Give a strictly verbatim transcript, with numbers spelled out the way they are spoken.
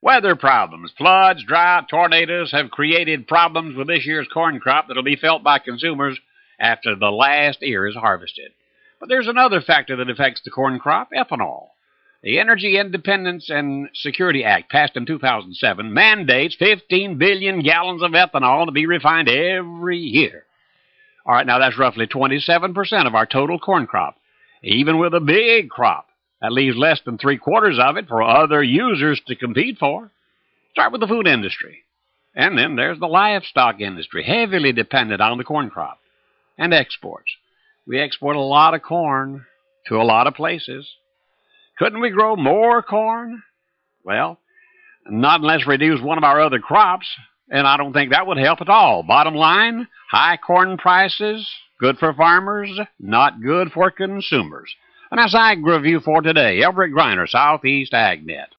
Weather problems, floods, drought, tornadoes have created problems with this year's corn crop that will be felt by consumers after the last ear is harvested. But there's another factor that affects the corn crop: ethanol. The Energy Independence and Security Act, passed in two thousand seven, mandates fifteen billion gallons of ethanol to be refined every year. All right, now that's roughly twenty-seven percent of our total corn crop. Even with a big crop, that leaves less than three-quarters of it for other users to compete for. Start with the food industry. And then there's the livestock industry, heavily dependent on the corn crop. And exports. We export a lot of corn to a lot of places. Couldn't we grow more corn? Well, not unless we reduce one of our other crops, and I don't think that would help at all. Bottom line, high corn prices, good for farmers, not good for consumers. And that's Ag Review for today. Everett Griner, Southeast AgNet.